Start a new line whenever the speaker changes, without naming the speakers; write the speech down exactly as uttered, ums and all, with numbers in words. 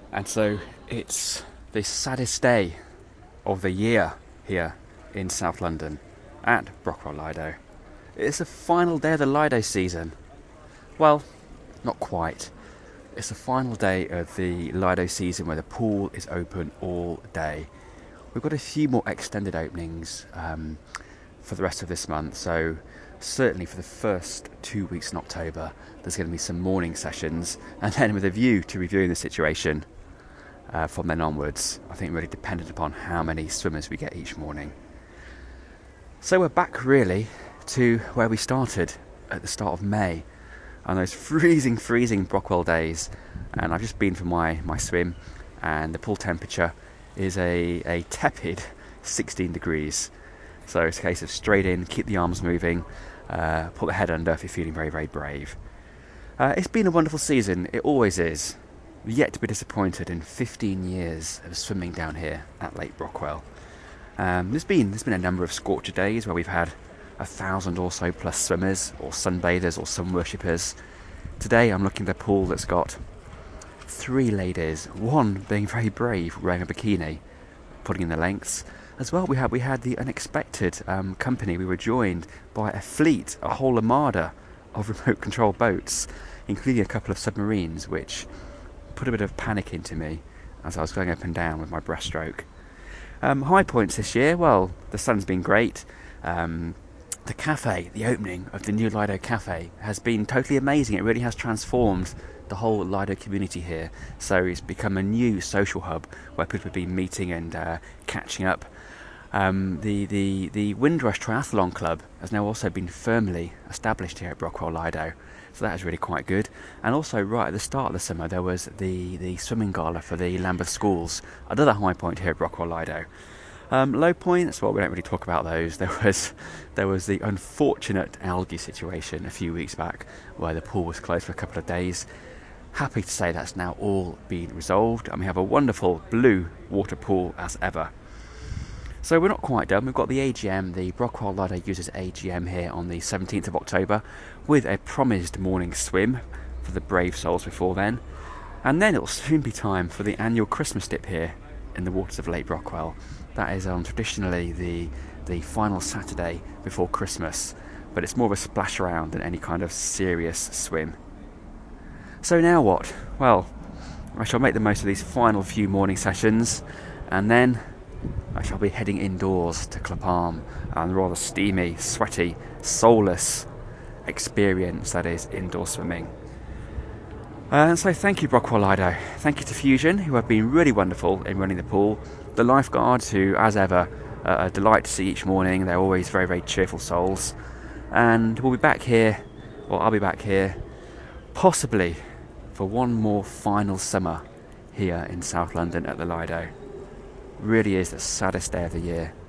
And so it's the saddest day of the year here in South London at Brockwell Lido. It's the final day of the Lido season. Well, not quite. It's the final day of the Lido season where the pool is open all day. We've got a few more extended openings um, for the rest of this month, so certainly for the first two weeks in October there's going to be some morning sessions, and then with a view to reviewing the situation uh, from then onwards. I think really dependent upon how many swimmers we get each morning. So we're back really to where we started at the start of May, on those freezing, freezing Brockwell days. And I've just been for my, my swim, and the pool temperature is a, a tepid sixteen degrees. So it's a case of straight in, keep the arms moving, uh, put the head under if you're feeling very, very brave. Uh, it's been a wonderful season, it always is. Yet to be disappointed in fifteen years of swimming down here at Lake Brockwell. Um, there's been there's been a number of scorcher days where we've had a thousand or so plus swimmers, or sunbathers, or sun worshippers. Today I'm looking at a pool that's got three ladies, one being very brave, wearing a bikini, putting in the lengths. As well, we had we had the unexpected um, company. We were joined by a fleet, a whole armada of remote control boats, including a couple of submarines, which put a bit of panic into me as I was going up and down with my breaststroke. Um, high points this year, well, the sun's been great. Um, the cafe, the opening of the new Lido Cafe has been totally amazing. It really has transformed the whole Lido community here. So it's become a new social hub where people have been meeting and uh, catching up. Um, the, the, the Windrush Triathlon Club has now also been firmly established here at Brockwell Lido. So that is really quite good. And also right at the start of the summer there was the, the swimming gala for the Lambeth schools, another high point here at Brockwell Lido. Um, low points, well, we don't really talk about those. There was there was the unfortunate algae situation a few weeks back where the pool was closed for a couple of days. Happy to say that's now all been resolved, and we have a wonderful blue water pool as ever. So we're not quite done. We've got the A G M, the Brockwell Lido Users A G M here on the seventeenth of October, with a promised morning swim for the brave souls before then. And then it'll soon be time for the annual Christmas dip here in the waters of Lake Brockwell. That is on traditionally the the final Saturday before Christmas, but it's more of a splash around than any kind of serious swim. So now what? Well, I shall make the most of these final few morning sessions, and then I shall be heading indoors to Clapham and the rather steamy, sweaty, soulless experience that is indoor swimming. Uh, so thank you, Brockwell Lido. Thank you to Fusion, who have been really wonderful in running the pool. The lifeguards, who, as ever, uh, a delight to see each morning. They're always very, very cheerful souls. And we'll be back here, or I'll be back here, possibly for one more final summer here in South London at the Lido. Really is the saddest day of the year.